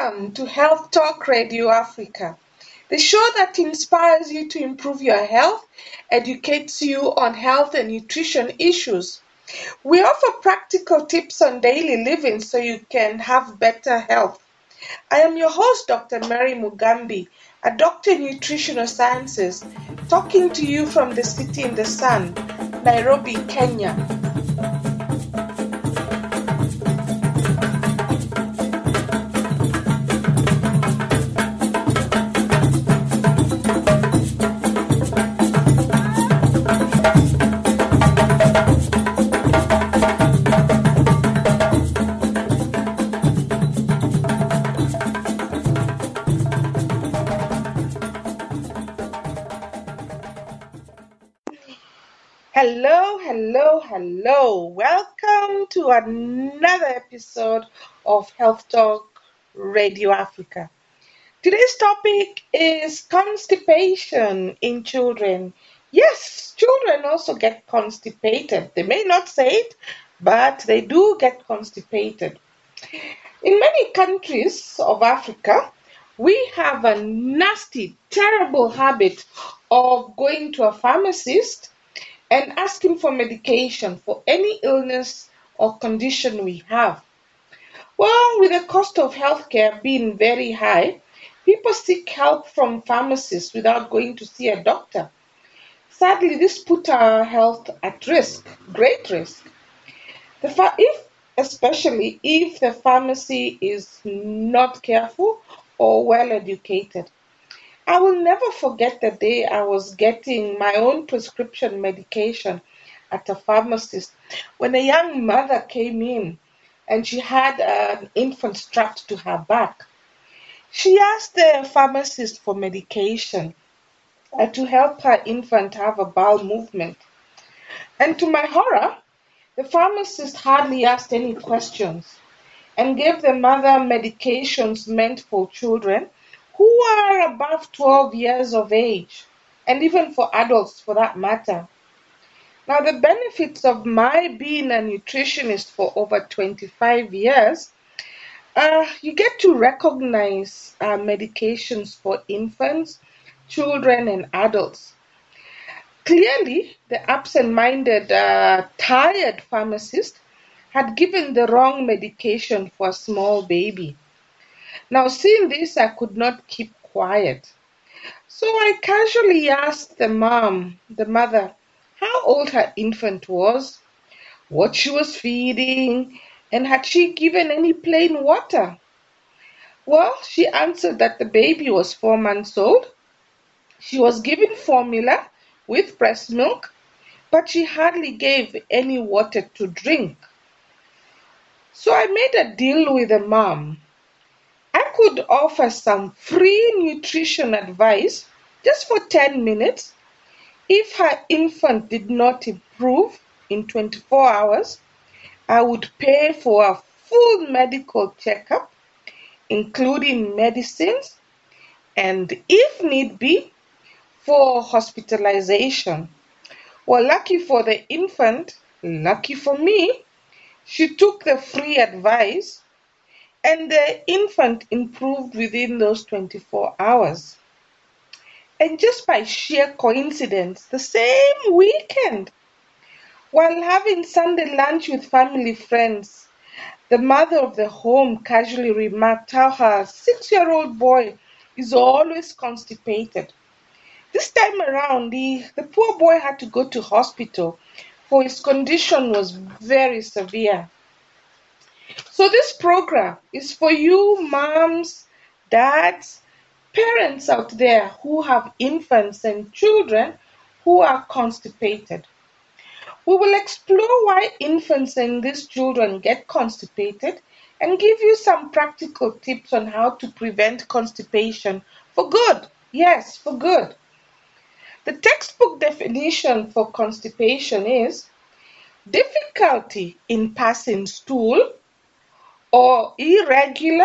Welcome to Health Talk Radio Africa, the show that inspires you to improve your health, educates you on health and nutrition issues. We offer practical tips on daily living so you can have better health. I am your host, Dr. Mary Mugambi, a doctor in nutritional sciences, talking to you from the city in the sun, Nairobi, Kenya. Hello. Welcome to another episode of Health Talk Radio Africa. Today's topic is constipation in children. Yes, children also get constipated. They may not say it, but they do get constipated. In many countries of Africa, we have a nasty, terrible habit of going to a pharmacist and asking for medication for any illness or condition we have. Well, with the cost of healthcare being very high, people seek help from pharmacists without going to see a doctor. Sadly, this puts our health at risk, great risk. Especially if the pharmacy is not careful or well educated. I will never forget the day I was getting my own prescription medication at a pharmacist when a young mother came in and she had an infant strapped to her back. She asked the pharmacist for medication to help her infant have a bowel movement. And to my horror, the pharmacist hardly asked any questions and gave the mother medications meant for children who are above 12 years of age, and even for adults for that matter. Now, the benefits of my being a nutritionist for over 25 years, you get to recognize medications for infants, children, and adults. Clearly, the absent-minded, tired pharmacist had given the wrong medication for a small baby. Now, seeing this, I could not keep quiet. So I casually asked the mother, how old her infant was, what she was feeding, and had she given any plain water? Well, she answered that the baby was 4 months old. She was given formula with breast milk, but she hardly gave any water to drink. So I made a deal with the mom. I could offer some free nutrition advice just for 10 minutes. If her infant did not improve in 24 hours, I would pay for a full medical checkup, including medicines, and if need be, for hospitalization. Well, lucky for the infant, lucky for me, she took the free advice and the infant improved within those 24 hours. And just by sheer coincidence, the same weekend, while having Sunday lunch with family friends, the mother of the home casually remarked how her 6-year-old boy is always constipated. This time around, the poor boy had to go to hospital for his condition was very severe. So this program is for you moms, dads, parents out there who have infants and children who are constipated. We will explore why infants and these children get constipated and give you some practical tips on how to prevent constipation for good. Yes, for good. The textbook definition for constipation is difficulty in passing stool or irregular,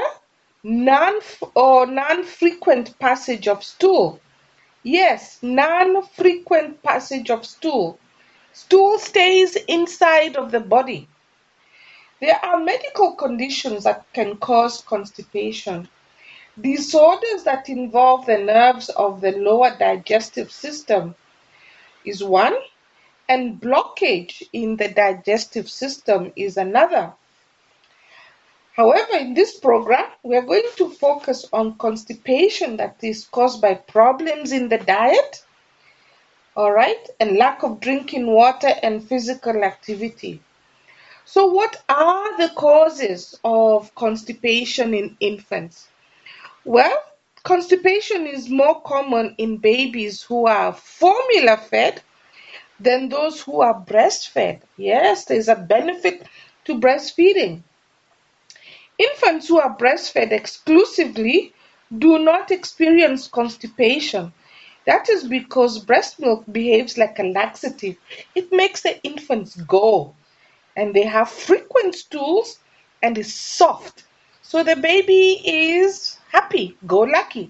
non-frequent passage of stool. Yes, non-frequent passage of stool. Stool stays inside of the body. There are medical conditions that can cause constipation. Disorders that involve the nerves of the lower digestive system is one, and blockage in the digestive system is another. However, in this program, we are going to focus on constipation that is caused by problems in the diet, all right, and lack of drinking water and physical activity. So, what are the causes of constipation in infants? Well, constipation is more common in babies who are formula fed than those who are breastfed. Yes, there's a benefit to breastfeeding. Infants who are breastfed exclusively do not experience constipation. That is because breast milk behaves like a laxative. It makes the infants go, and they have frequent stools and is soft. So the baby is happy, go lucky.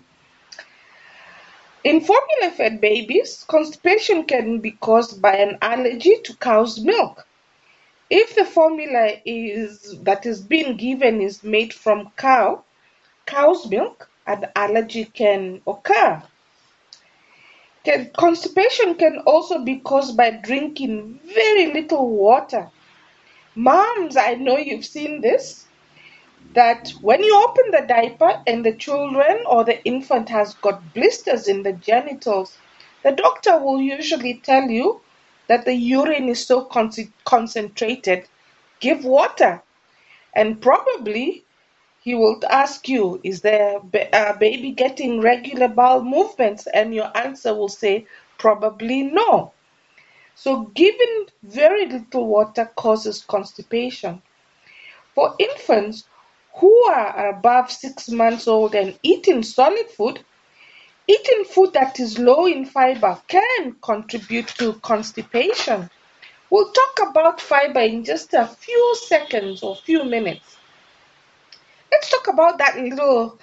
In formula fed babies, constipation can be caused by an allergy to cow's milk. If the formula that is being given is made from cow's milk, an allergy can occur. Constipation can also be caused by drinking very little water. Moms, I know you've seen this, that when you open the diaper and the children or the infant has got blisters in the genitals, the doctor will usually tell you that the urine is so concentrated, give water. And probably he will ask you, is the baby getting regular bowel movements? And your answer will say, probably no. So giving very little water causes constipation. For infants who are above 6 months old and eating solid food, eating food that is low in fiber can contribute to constipation. We'll talk about fiber in just a few seconds or few minutes. Let's talk about that little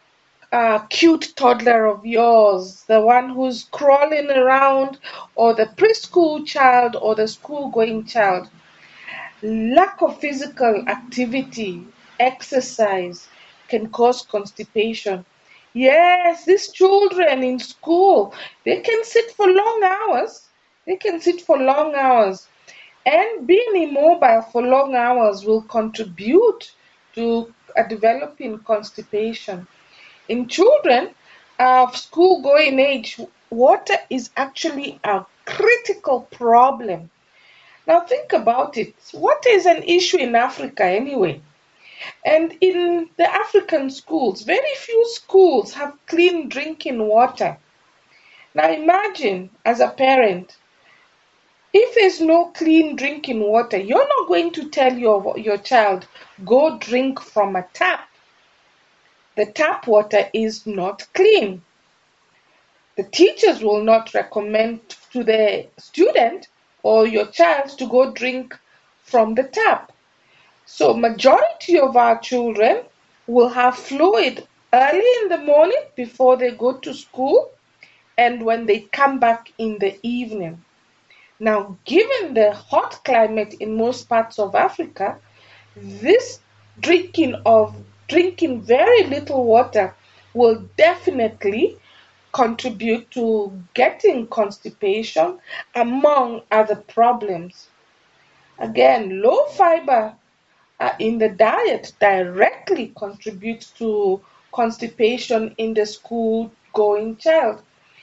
cute toddler of yours, the one who's crawling around, or the preschool child, or the school going child. Lack of physical activity, exercise, can cause constipation. Yes, these children in school, they can sit for long hours. They can sit for long hours. And being immobile for long hours will contribute to developing constipation. In children of school going age, water is actually a critical problem. Now think about it. Water is an issue in Africa anyway. And in the African schools, very few schools have clean drinking water. Now imagine as a parent, if there's no clean drinking water, you're not going to tell your child, go drink from a tap. The tap water is not clean. The teachers will not recommend to the student or your child to go drink from the tap. So majority of our children will have fluid early in the morning before they go to school and when they come back in the evening. Now, given the hot climate in most parts of Africa, this drinking very little water will definitely contribute to getting constipation among other problems. Again, low fiber in the diet directly contributes to constipation in the school going child.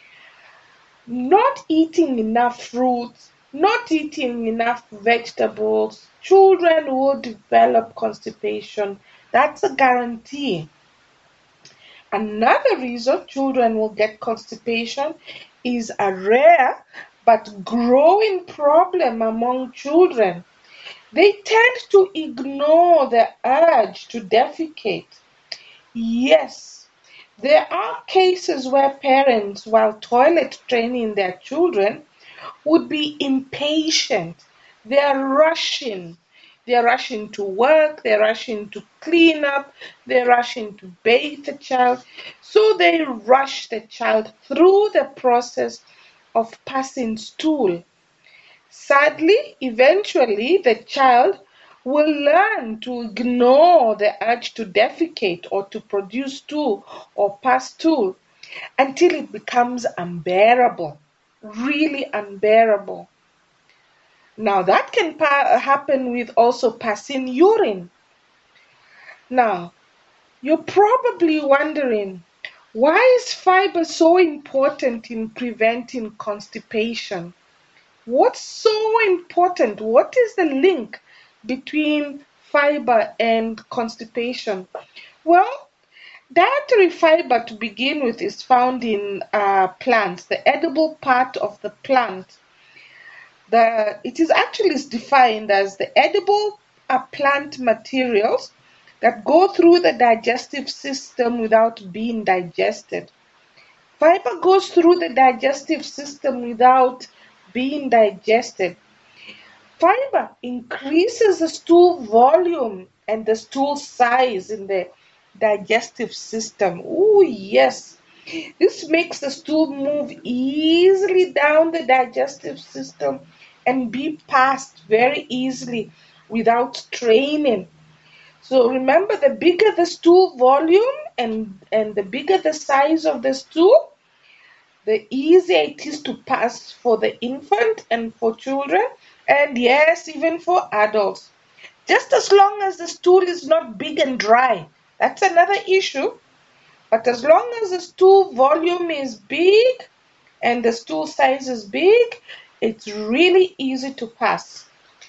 Not eating enough fruits, not eating enough vegetables, children will develop constipation. That's a guarantee. Another reason children will get constipation is a rare but growing problem among children. They tend to ignore the urge to defecate. Yes, there are cases where parents, while toilet training their children, would be impatient. They are rushing. They're rushing to work, they're rushing to clean up, they're rushing to bathe the child. So they rush the child through the process of passing stool. Sadly, eventually the child will learn to ignore the urge to defecate or to produce stool or pass stool until it becomes unbearable, really unbearable. Now, that can happen with also passing urine. Now, you're probably wondering, why is fiber so important in preventing constipation? What's so important? What is the link between fiber and constipation? Well, dietary fiber to begin with is found in plants, the edible part of the plant. It is actually defined as the edible plant materials that go through the digestive system without being digested. Fiber goes through the digestive system without being digested. Fiber increases the stool volume and the stool size in the digestive system. Oh, yes. This makes the stool move easily down the digestive system and be passed very easily without straining. So remember, the bigger the stool volume and the bigger the size of the stool, the easier it is to pass for the infant and for children, and yes, even for adults. Just as long as the stool is not big and dry, that's another issue. But as long as the stool volume is big and the stool size is big, it's really easy to pass.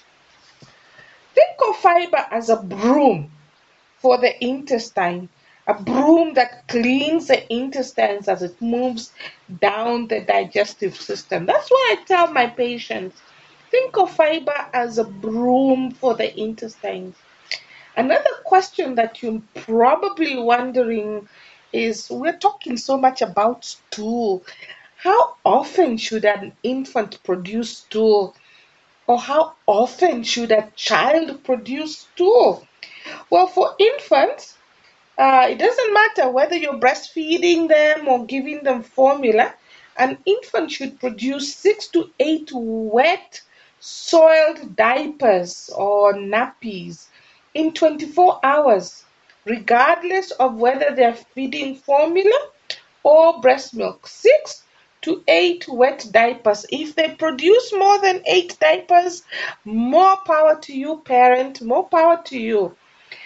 Think of fiber as a broom for the intestine, a broom that cleans the intestines as it moves down the digestive system. That's why I tell my patients, think of fiber as a broom for the intestines. Another question that you're probably wondering is, we're talking so much about stool. How often should an infant produce stool? Or how often should a child produce stool? Well, for infants, it doesn't matter whether you're breastfeeding them or giving them formula. An infant should produce 6 to 8 wet, soiled diapers or nappies in 24 hours, regardless of whether they're feeding formula or breast milk. 6 to 8 wet diapers. If they produce more than 8 diapers, more power to you, parent, more power to you.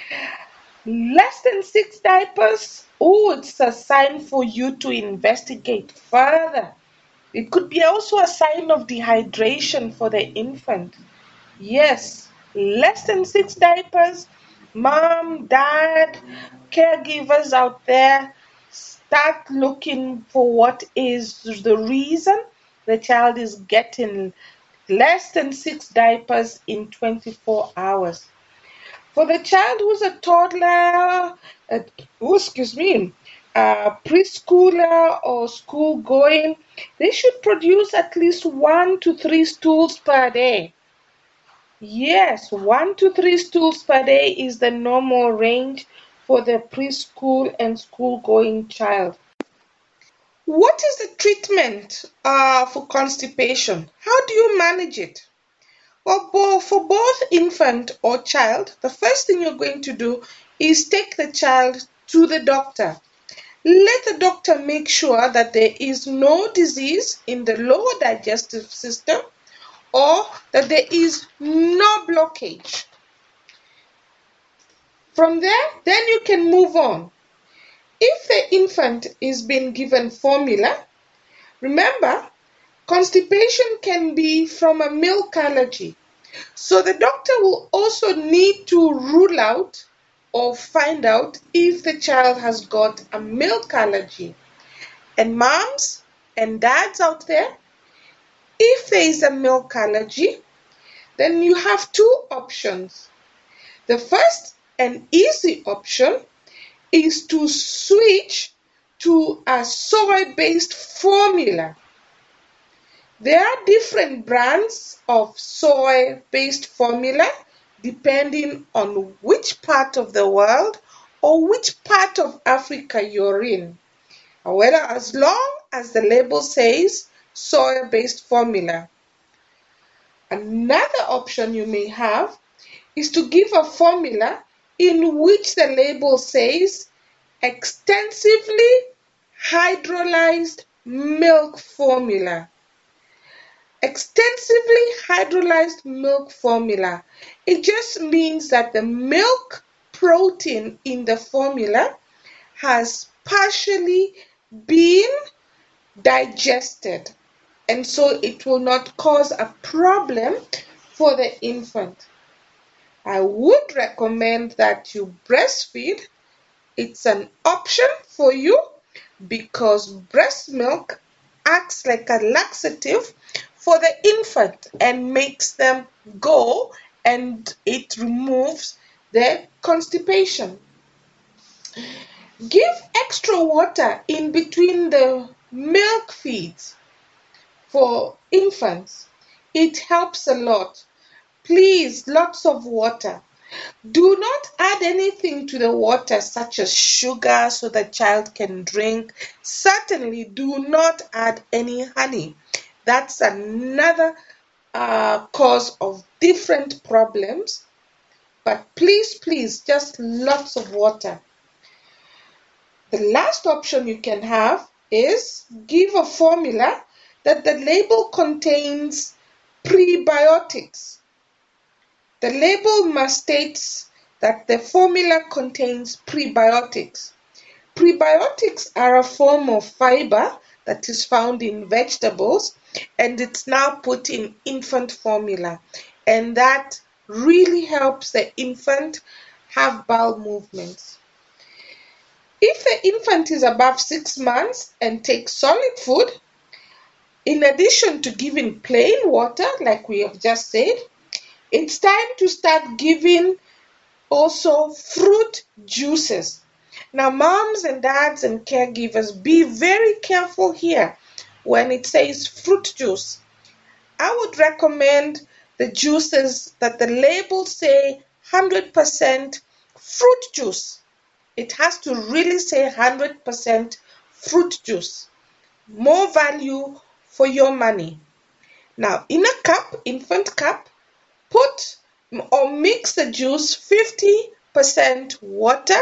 Less than 6 diapers, oh, it's a sign for you to investigate further. It could be also a sign of dehydration for the infant. Yes, less than 6 diapers, mom, dad, caregivers out there, start looking for what is the reason the child is getting less than 6 diapers in 24 hours. For the child who's a toddler, preschooler or school going, they should produce at least 1 to 3 stools per day. Yes, 1 to 3 stools per day is the normal range for the preschool and school going child. What is the treatment for constipation? How do you manage it? Well, for both infant or child, the first thing you're going to do is take the child to the doctor. Let the doctor make sure that there is no disease in the lower digestive system or that there is no blockage. From there, then you can move on. If the infant is being given formula, remember, constipation can be from a milk allergy. So the doctor will also need to rule out or find out if the child has got a milk allergy. And moms and dads out there, if there is a milk allergy, then you have two options. The first and easy option is to switch to a soy-based formula. There are different brands of soy-based formula depending on which part of the world or which part of Africa you're in. However, as long as the label says soy-based formula. Another option you may have is to give a formula in which the label says extensively hydrolyzed milk formula. Extensively hydrolyzed milk formula. It just means that the milk protein in the formula has partially been digested, and so it will not cause a problem for the infant. I would recommend that you breastfeed. It's an option for you because breast milk acts like a laxative for the infant and makes them go, and it removes their constipation. Give extra water in between the milk feeds for infants. It helps a lot. Please, lots of water. Do not add anything to the water such as sugar so the child can drink. Certainly do not add any honey. That's another cause of different problems. But please, just lots of water. The last option you can have is give a formula that the label contains prebiotics. The label must state that the formula contains prebiotics. Prebiotics are a form of fiber that is found in vegetables, and it's now put in infant formula, and that really helps the infant have bowel movements. If the infant is above 6 months and takes solid food, in addition to giving plain water, like we have just said, it's time to start giving also fruit juices. Now, moms and dads and caregivers, be very careful here when it says fruit juice. I would recommend the juices that the labels say 100% fruit juice. It has to really say 100% fruit juice. More value for your money. Now, in a cup, infant cup, put or mix the juice 50% water,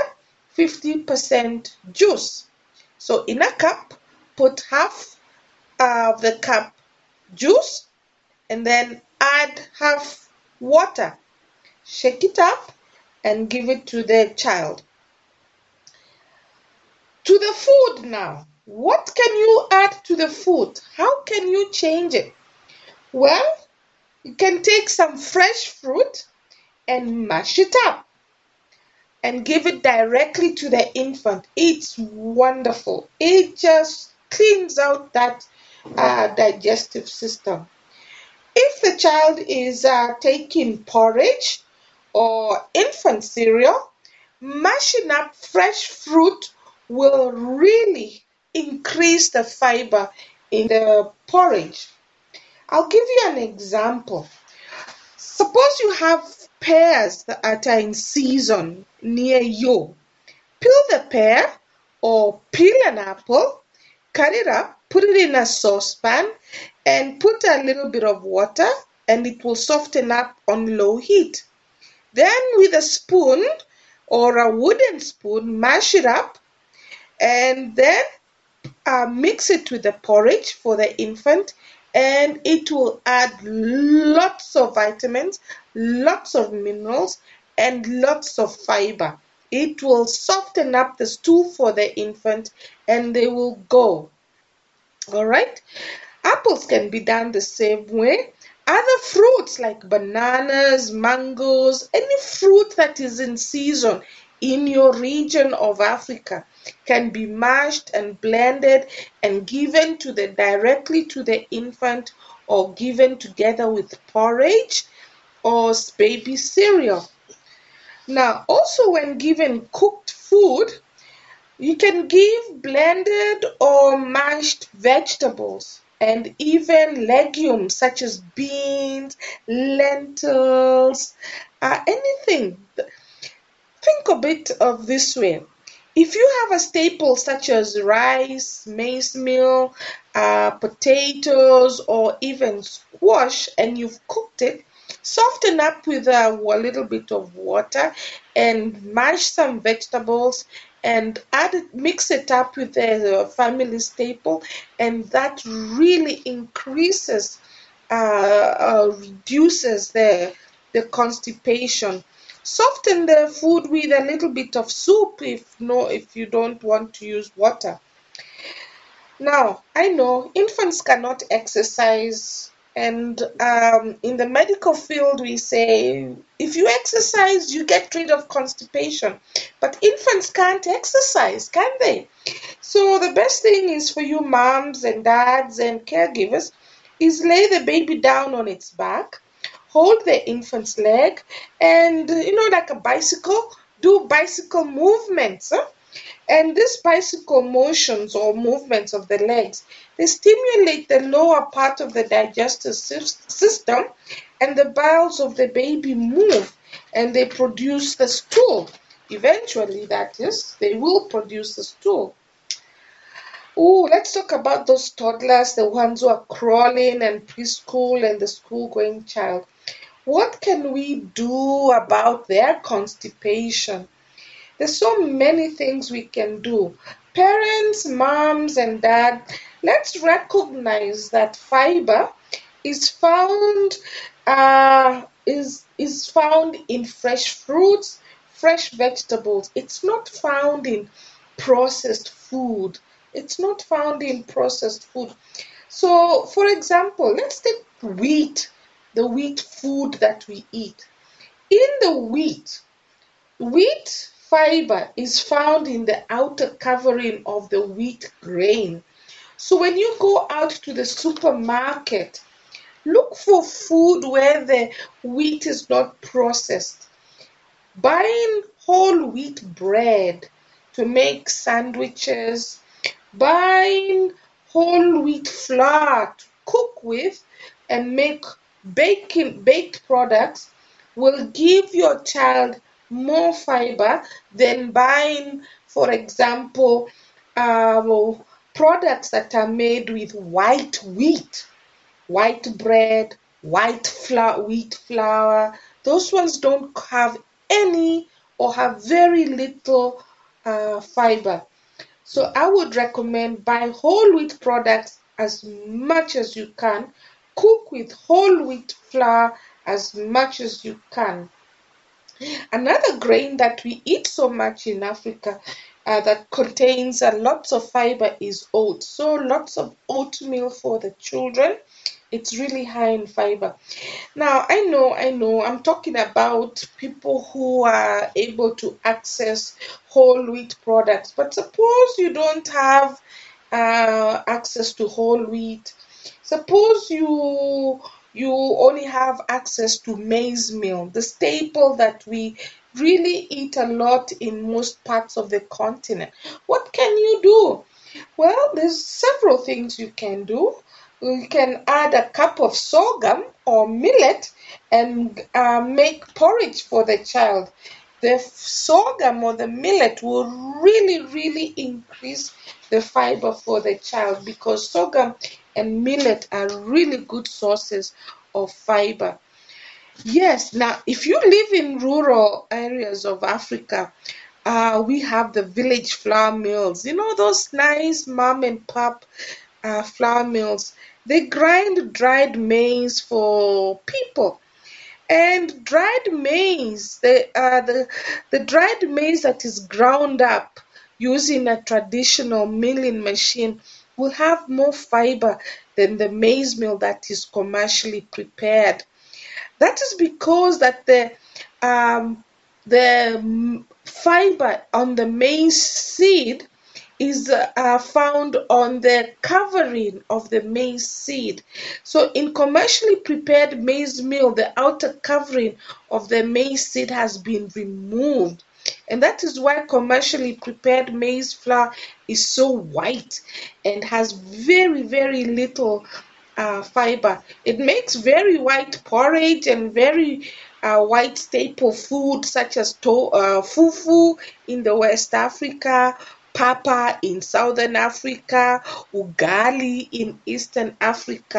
50% juice. So in a cup, put half of the cup juice and then add half water. Shake it up and give it to the child. To the food now. What can you add to the food? How can you change it? Well, you can take some fresh fruit and mash it up and give it directly to the infant. It's wonderful. It just cleans out that digestive system. If the child is taking porridge or infant cereal, mashing up fresh fruit will really increase the fiber in the porridge. I'll give you an example. Suppose you have pears that are in season near you. Peel the pear or peel an apple, cut it up, put it in a saucepan, and put a little bit of water, and it will soften up on low heat. Then with a spoon or a wooden spoon, mash it up, and then mix it with the porridge for the infant, and it will add lots of vitamins, lots of minerals, and lots of fiber. It will soften up the stool for the infant and they will go. All right. Apples can be done the same way. Other fruits like bananas, mangoes, any fruit that is in season in your region of Africa can be mashed and blended and given directly to the infant or given together with porridge or baby cereal. Now, also when given cooked food, you can give blended or mashed vegetables and even legumes such as beans, lentils, anything. Think a bit of this way. If you have a staple such as rice, maize meal, potatoes, or even squash, and you've cooked it, Soften up with a little bit of water and mash some vegetables and mix it up with the family staple, and that really reduces the constipation. Soften the food with a little bit of soup if you don't want to use water. Now, I know infants cannot exercise, and in the medical field, we say if you exercise, you get rid of constipation. But infants can't exercise, can they? So, the best thing is for you moms and dads and caregivers is lay the baby down on its back, hold the infant's leg, and like a bicycle, do bicycle movements. And these bicycle motions or movements of the legs, they stimulate the lower part of the digestive system, and the bowels of the baby move and they produce the stool. Eventually, that is, they will produce the stool. Oh, let's talk about those toddlers, the ones who are crawling and preschool and the school going child. What can we do about their constipation? There's so many things we can do. Parents, moms, and dad, let's recognize that fiber is found is found in fresh fruits, fresh vegetables. It's not found in processed food. It's not found in processed food. So, for example, let's take wheat, the wheat food that we eat. In the wheat fiber is found in the outer covering of the wheat grain. So when you go out to the supermarket, look for food where the wheat is not processed. Buying whole wheat bread to make sandwiches, buying whole wheat flour to cook with and make baked products will give your child more fiber than buying, for example, products that are made with white wheat, white bread, wheat flour. Those ones don't have any or have very little fiber. So I would recommend buy whole wheat products as much as you can. Cook with whole wheat flour as much as you can. Another grain that we eat so much in Africa that contains lots of fiber is oats. So lots of oatmeal for the children. It's really high in fiber. Now, I know, I'm talking about people who are able to access whole wheat products. But suppose you don't have access to whole wheat. Suppose you only have access to maize meal, the staple that we really eat a lot in most parts of the continent. What can you do? Well, there's several things you can do. You can add a cup of sorghum or millet and make porridge for the child. The sorghum or the millet will really increase the fiber for the child because sorghum and millet are really good sources of fiber. Yes, now if you live in rural areas of Africa, we have the village flour mills. You know those nice mom and pop flour mills. They grind dried maize for people. And dried maize, the dried maize that is ground up using a traditional milling machine will have more fiber than the maize meal that is commercially prepared. That is because that the fiber on the maize seed is found on the covering of the maize seed. So in commercially prepared maize meal, the outer covering of the maize seed has been removed. And that is why commercially prepared maize flour is so white and has very little fiber. It makes very white porridge and very white staple food such as fufu in the West Africa, papa in Southern Africa, ugali in Eastern Africa.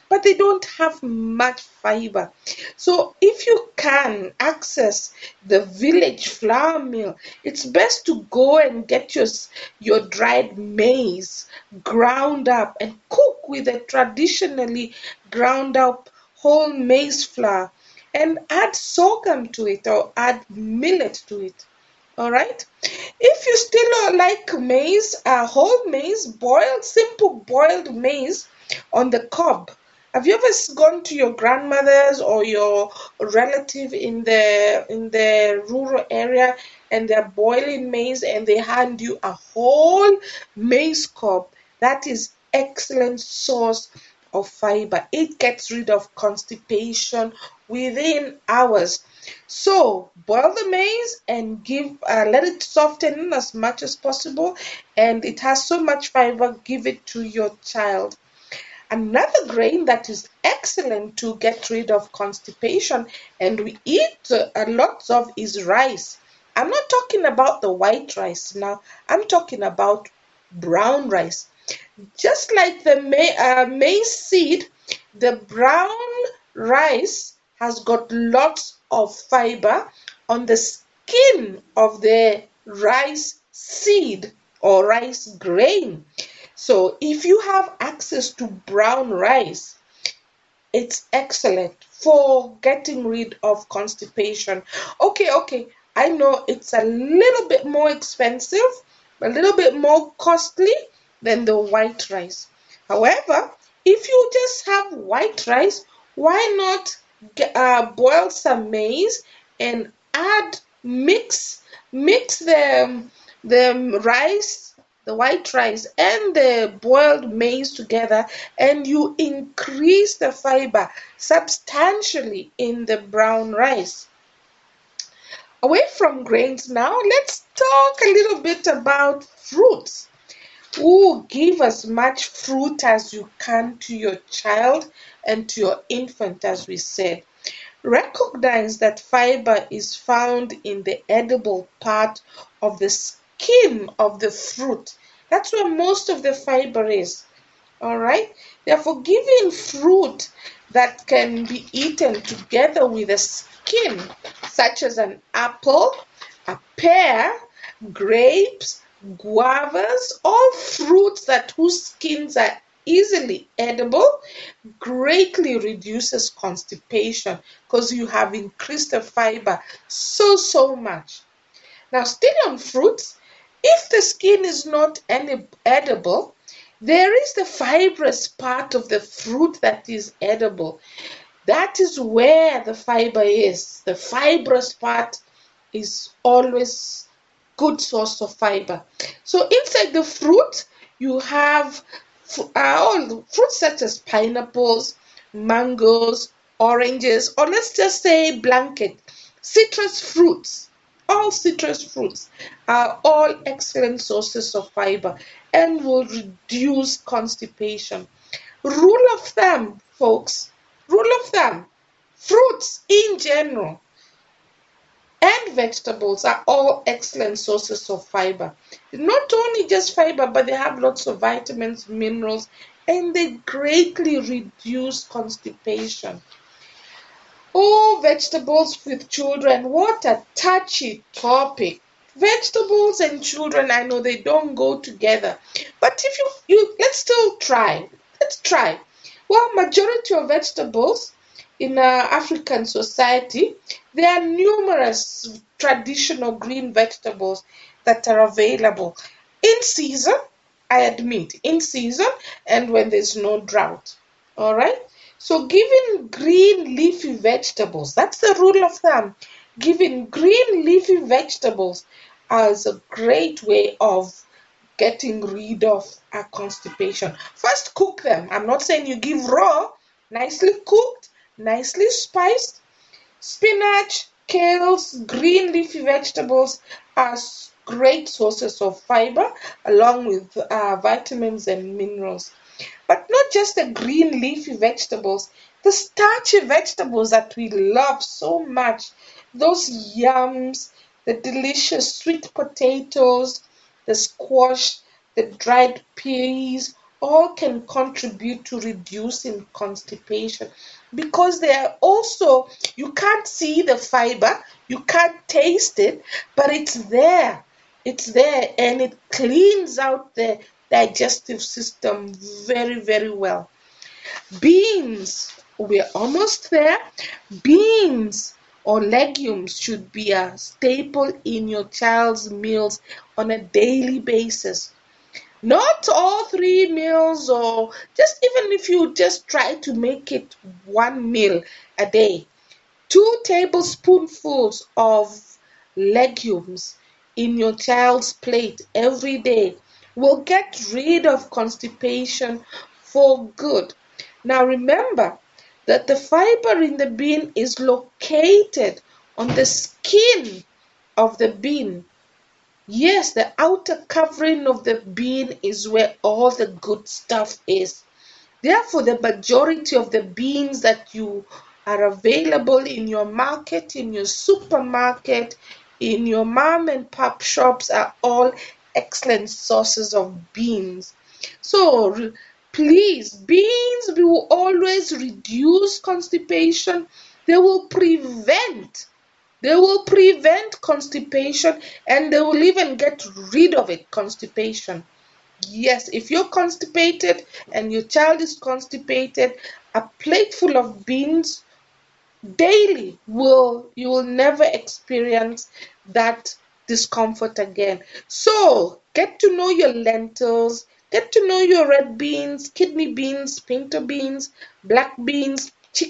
but they don't have much fiber. So if you can access the village flour mill, it's best to go and get your dried maize ground up and cook with a traditionally ground up whole maize flour and add sorghum to it or add millet to it. All right. If you still like maize, whole maize, simple boiled maize on the cob. Have you ever gone to your grandmother's or your relative in the rural area and they're boiling maize and they hand you a whole maize cob? That is excellent source of fiber. It gets rid of constipation within hours. So boil the maize and let it soften as much as possible, and it has so much fiber. Give it to your child. Another grain that is excellent to get rid of constipation and we eat a lot of is rice. I'm not talking about the white rice now. I'm talking about brown rice. Just like the maize seed, the brown rice has got lots of fiber on the skin of the rice seed or rice grain. So if you have access to brown rice, it's excellent for getting rid of constipation. Okay, I know it's a little bit more expensive, a little bit more costly than the white rice. However, if you just have white rice, why not boil some maize and mix the rice, the white rice and the boiled maize together, and you increase the fiber substantially in the brown rice. Away from grains now, let's talk a little bit about fruits. Give as much fruit as you can to your child and to your infant, as we said. Recognize that fiber is found in the edible part of the skin of the fruit. That's where most of the fiber is. All right. Therefore, giving fruit that can be eaten together with the skin, such as an apple, a pear, grapes, guavas, all fruits whose skins are easily edible, greatly reduces constipation because you have increased the fiber so much. Now, still on fruits, if the skin is not edible, there is the fibrous part of the fruit that is edible. That is where the fiber is. The fibrous part is always good source of fiber. So inside the fruit, you have all fruits such as pineapples, mangoes, oranges, or let's just say blanket, citrus fruits. All citrus fruits are all excellent sources of fiber and will reduce constipation. Rule of thumb, folks, rule of thumb, fruits in general and vegetables are all excellent sources of fiber. Not only just fiber, but they have lots of vitamins, minerals, and they greatly reduce constipation. Oh, vegetables with children, what a touchy topic. Vegetables and children, I know they don't go together. But if let's still try. Let's try. Well, majority of vegetables in African society, there are numerous traditional green vegetables that are available in season, I admit, in season and when there's no drought. All right. So giving green leafy vegetables, that's the rule of thumb. Giving green leafy vegetables as a great way of getting rid of constipation. First, cook them. I'm not saying you give raw, nicely cooked, nicely spiced. Spinach, kales, green leafy vegetables are great sources of fiber along with vitamins and minerals. But not just the green leafy vegetables, the starchy vegetables that we love so much, those yams, the delicious sweet potatoes, the squash, the dried peas, all can contribute to reducing constipation, because they are also, you can't see the fiber, you can't taste it, but it's there. It's there, and it cleans out the digestive system very, very well. Beans, we're almost there. Beans or legumes should be a staple in your child's meals on a daily basis. Not all 3 meals, or just even if you just try to make it 1 meal a day. 2 tablespoonfuls of legumes in your child's plate every day will get rid of constipation for good. Now remember that the fiber in the bean is located on the skin of the bean. Yes, the outer covering of the bean is where all the good stuff is. Therefore, the majority of the beans that you are available in your market, in your supermarket, in your mom and pop shops are all excellent sources of beans. So please, beans will always reduce constipation. They will prevent they will prevent constipation, and they will even get rid of it, constipation. Yes, if you're constipated and your child is constipated, a plate full of beans daily you will never experience that discomfort again. So get to know your lentils, get to know your red beans, kidney beans, pinto beans, black beans,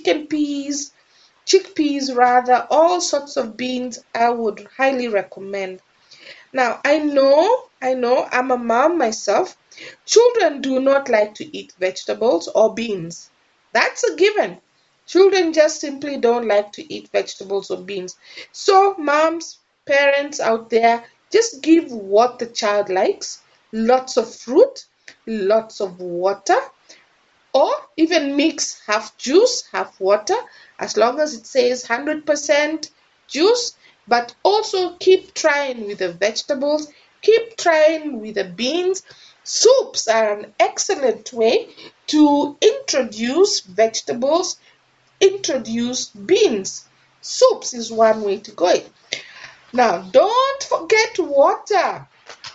chickpeas rather, all sorts of beans I would highly recommend. Now, I know, I'm a mom myself. Children do not like to eat vegetables or beans. That's a given. Children just simply don't like to eat vegetables or beans. So, moms, parents out there, just give what the child likes. Lots of fruit, lots of water, or even mix half juice, half water, as long as it says 100% juice. But also keep trying with the vegetables, keep trying with the beans. Soups are an excellent way to introduce vegetables, introduce beans. Soups is one way to go. Now, don't forget water.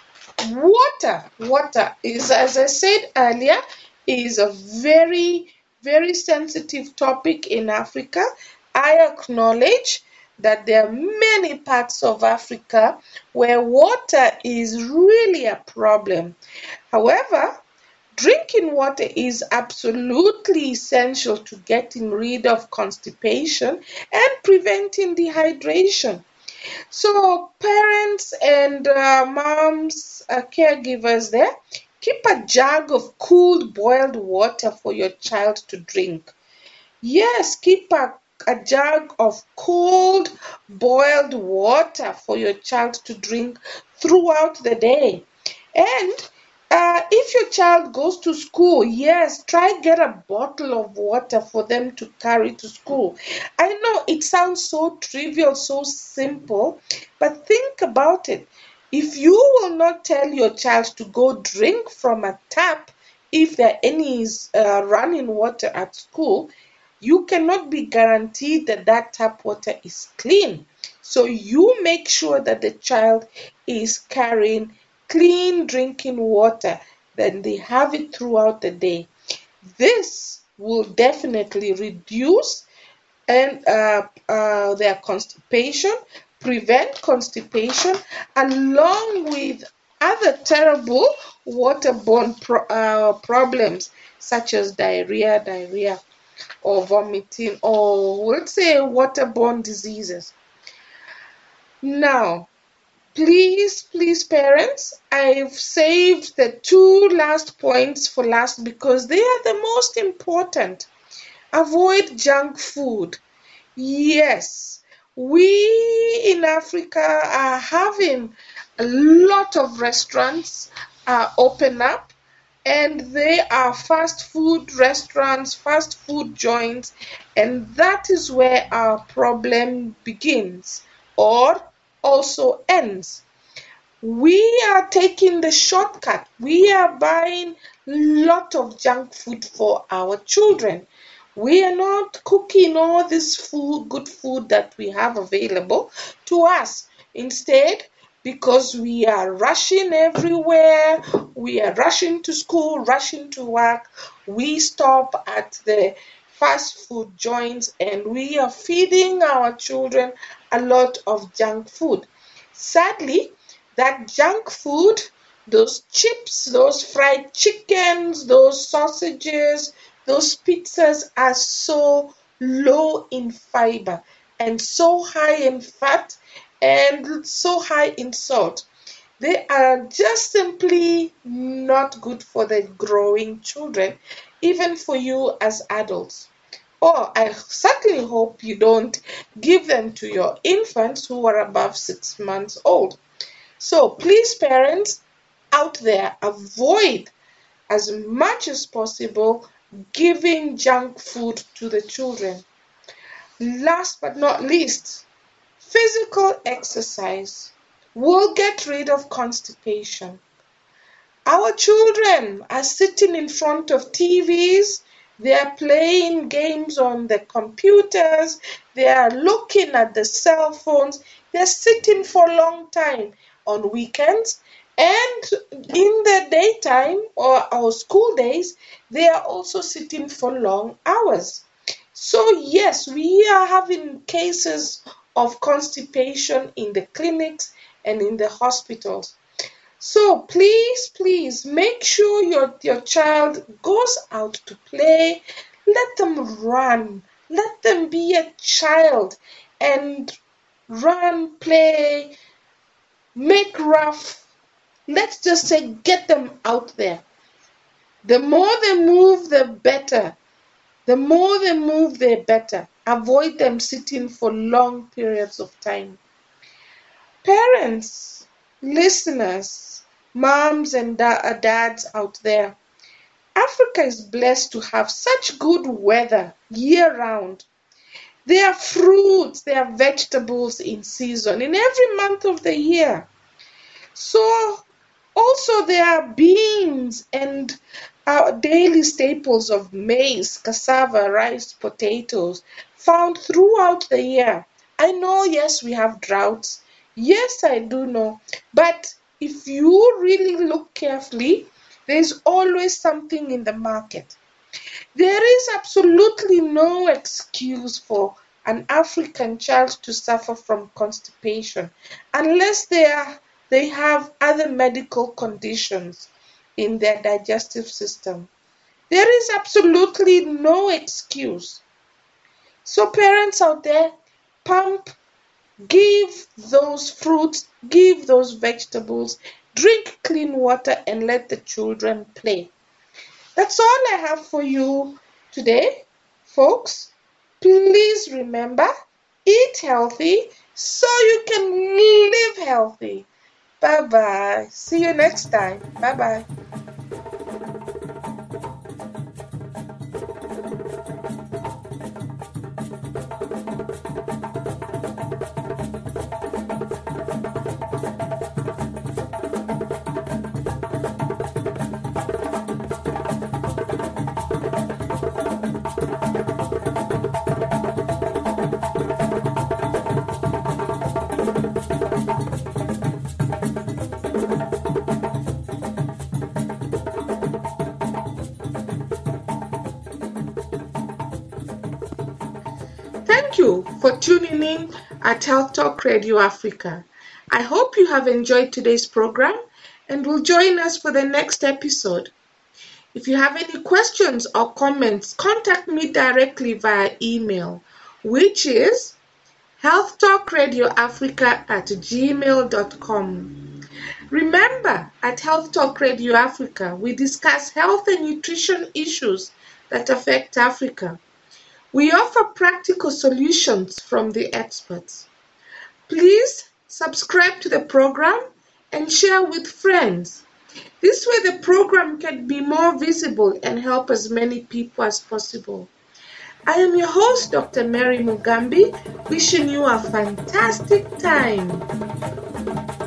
Water is, as I said earlier, is a very, very sensitive topic in Africa. I acknowledge that there are many parts of Africa where water is really a problem. However, drinking water is absolutely essential to getting rid of constipation and preventing dehydration. So parents and moms, caregivers there, keep a jug of cooled boiled water for your child to drink. Yes, keep a jug of cold boiled water for your child to drink throughout the day. And if your child goes to school, yes, try get a bottle of water for them to carry to school. I know it sounds so trivial, so simple, but think about it. If you will not tell your child to go drink from a tap, if there any running water at school, you cannot be guaranteed that that tap water is clean. So you make sure that the child is carrying clean drinking water, then they have it throughout the day. This will definitely reduce their constipation, prevent constipation, along with other terrible waterborne problems such as diarrhea, or vomiting, or let's say waterborne diseases. Now, please, parents, I've saved the 2 last points for last because they are the most important. Avoid junk food. Yes, we in Africa are having a lot of restaurants open up, and they are fast food restaurants, fast food joints, and that is where our problem begins or also ends. We are taking the shortcut. We are buying a lot of junk food for our children. We are not cooking all this food, good food that we have available to us. Instead, because we are rushing everywhere, we are rushing to school, rushing to work, we stop at the fast food joints and we are feeding our children a lot of junk food. Sadly, that junk food, those chips, those fried chickens, those sausages, those pizzas are so low in fiber and so high in fat and so high in salt. They are just simply not good for the growing children, even for you as adults. Oh, I certainly hope you don't give them to your infants who are above 6 months old. So please, parents out there, avoid as much as possible giving junk food to the children. Last but not least, physical exercise will get rid of constipation. Our children are sitting in front of TVs, they are playing games on the computers, they are looking at the cell phones, they're sitting for a long time on weekends, and in the daytime or school days, they are also sitting for long hours. So, yes, we are having cases of constipation in the clinics and in the hospitals. So please make sure your child goes out to play. Let them run. Let them be a child and run, play, make rough. Let's just say get them out there. The more they move, the better. The more they move, the better. Avoid them sitting for long periods of time. Parents, listeners, moms and dads out there, Africa is blessed to have such good weather year round. There are fruits, there are vegetables in season in every month of the year. So also there are beans and our daily staples of maize, cassava, rice, potatoes found throughout the year. I know, yes, we have droughts. Yes, I do know. But if you really look carefully, there's always something in the market. There is absolutely no excuse for an African child to suffer from constipation unless they have other medical conditions in their digestive system. There is absolutely no excuse. So, parents out there, pump, give those fruits, give those vegetables, drink clean water, and let the children play. That's all I have for you today, folks. Please remember, eat healthy so you can live healthy. Bye bye. See you next time. Bye bye. Thank you for tuning in at Health Talk Radio Africa. I hope you have enjoyed today's program and will join us for the next episode. If you have any questions or comments, contact me directly via email, which is healthtalkradioafrica@gmail.com. Remember, at Health Talk Radio Africa, we discuss health and nutrition issues that affect Africa. We offer practical solutions from the experts. Please subscribe to the program and share with friends. This way the program can be more visible and help as many people as possible. I am your host, Dr. Mary Mugambi, wishing you a fantastic time.